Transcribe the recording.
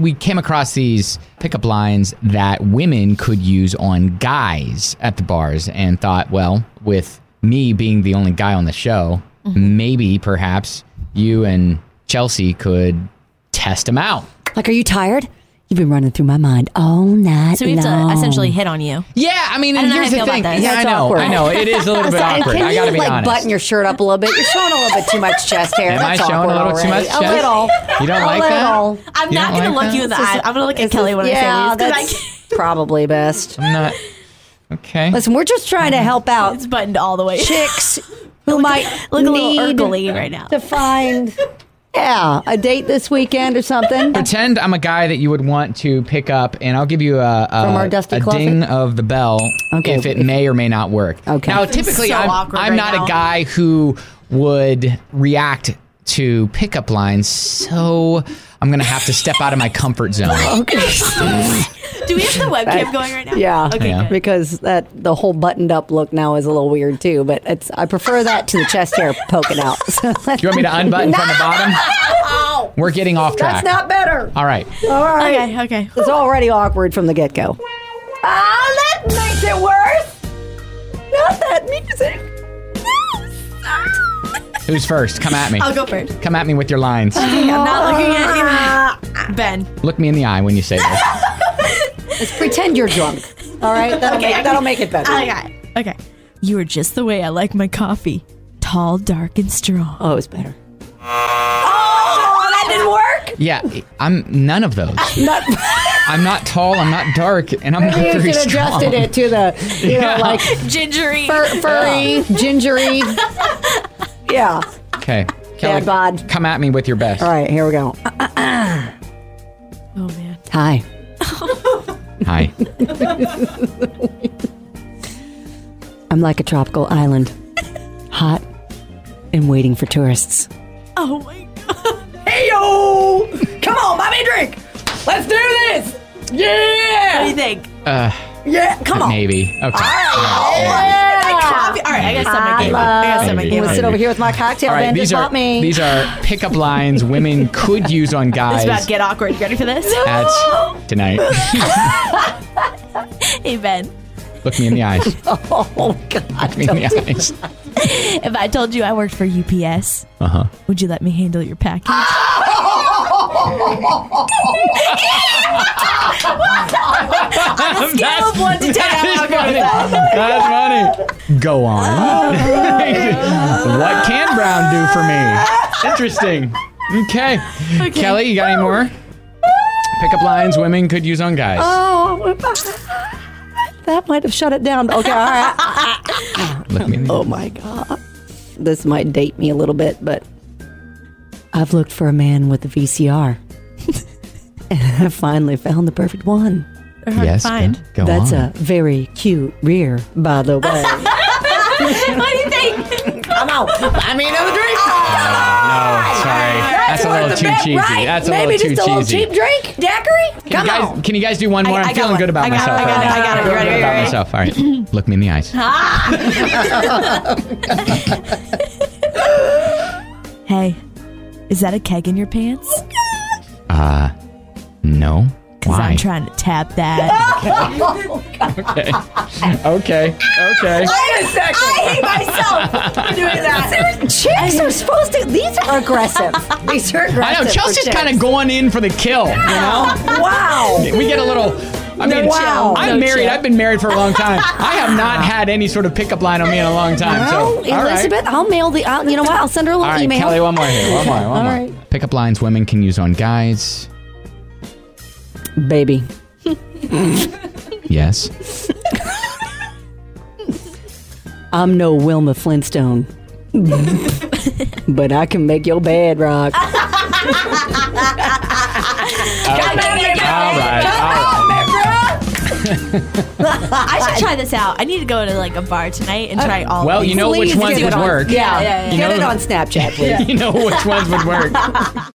we came across these pickup lines that women could use on guys at the bars and thought, well, with me being the only guy on the show, maybe perhaps you and Chelsea could test them out. Like, are you tired? You've been running through my mind all night So we have long. to essentially hit on you. Yeah, I mean, and I don't know here's how I the feel thing. about this. Yeah, That's I know. awkward. I know. It is a little bit awkward. Can I got to you be honest. button your shirt up a little bit? You're showing a little bit too much chest hair. Am I That's showing a awkward little too already. much chest? A little. You don't like little. that? I'm You not don't going to like look you in the that? eye. I'm going to look at Kelly when I Yeah, say that's these. probably best. I'm not. Okay. Listen, we're just trying to help out It's buttoned all the way. chicks who might Look a little need urgly right now. to find, a date this weekend or something. Pretend I'm a guy that you would want to pick up, and I'll give you From our dusty a closet? ding of the bell Okay. if it may or may not work. Okay. Now, This is typically, so I'm awkward right not now. a guy who would react to pickup lines, so I'm going to have to step out of my comfort zone. Okay. Do we have the webcam going right now? Yeah. Okay, Yeah. good. Because the whole buttoned up look now is a little weird too, but I prefer that to the chest hair poking out. Do you want me to unbutton from the bottom? We're getting off track. That's not better. All right. All right. Okay. It's already awkward from the get-go. That makes it worse. Not that music. Who's first? Come at me. I'll go first. Come at me with your lines. I'm not looking at you. Ben. Look me in the eye when you say this. Let's pretend you're drunk. All right? That'll make it better. Okay. You are just the way I like my coffee. Tall, dark, and strong. Oh, it's better. Oh, that didn't work? Yeah, I'm none of those. I'm not tall, I'm not dark, and I'm not Maybe you very should have strong. adjusted it to the, like Gingery. furry, gingery. Yeah. Okay. Kelly, Dad bod. come at me with your best. All right, here we go. Oh, man. Hi. Hi. I'm like a tropical island. Hot and waiting for tourists. Oh, my God. Hey, yo! Come on, buy me a drink. Let's do this. What do Yeah. you think? Yeah, come on. Maybe. Okay. Coffee. All right, I got something. I'm Maybe. gonna sit over here with my cocktail. All right, Ben these just are bought me. these are pickup lines women could use on It's guys about to get awkward. You ready for this? at tonight. Hey, Ben. Look me in the eyes. Oh God! Look me in the eyes. If I told you I worked for UPS, would you let me handle your package? On a scale of 1 to 10, I'm not good at that. That's funny. Go on. What can Brown do for me? Interesting. Okay. Kelly, you got any more? Pickup lines women could use on guys. Oh, that might have shut it down. Okay, all right. Look me in the Oh my God. This might date me a little bit, but I've looked for a man with a VCR. And I finally found the perfect one. They're hard Yes, to find. go That's on. a very cute rear, by the way. What do you think? Come on. I mean, another drink. No, sorry. That's a little too cheesy. Right? That's a Maybe little too just a little cheesy. cheap drink, daiquiri. Can you guys do one more? I I'm got feeling one. good about I got it, myself I got right it, now. I got it. You ready? Good You about ready? myself. All right. Look me in the eyes. Hey, is that a keg in your pants? No. Because Why? I'm trying to tap that. Okay. Wait a second. I hate myself for doing that. Chicks are supposed to. These are aggressive. These are aggressive. I know. Chelsea's kind of going in for the kill, you know? Wow. We get a little... I mean, Wow. I'm married. I've been married for a long time. I have not had any sort of pickup line on me in a long time. Well, So, all right. Elizabeth, I'll mail the. You know what? I'll send her a All little right, email. Kelly, one more here. One more. right. Pickup lines women can use on guys. Baby. Yes. I'm no Wilma Flintstone, but I can make your bed rock. All right. I should try this out. I need to go to like a bar tonight and try all Well, of you these. know which Please ones get would it on- work. Yeah, Yeah. You Get know- it on Snapchat, please. You know which ones would work.